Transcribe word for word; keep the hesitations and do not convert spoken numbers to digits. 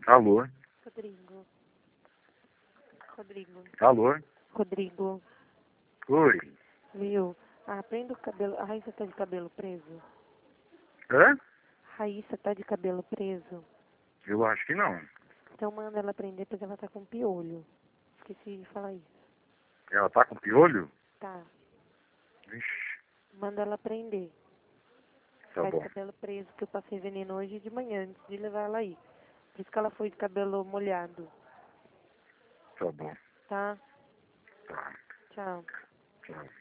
Alô? Rodrigo. Rodrigo. Alô? Rodrigo. Oi. Viu? Ah, prenda o cabelo. A Raíssa tá de cabelo preso? Hã? Raíssa tá de cabelo preso? Eu acho que não. Então manda ela prender porque ela tá com piolho. Esqueci de falar isso. Ela tá com piolho? Tá. Vixe, Manda ela prender. tá Tá de bom. cabelo preso, que eu passei veneno hoje de manhã, antes de levar ela aí. Por isso que ela foi de cabelo molhado. Tá bom. Tá? Tá. Tchau. Tchau.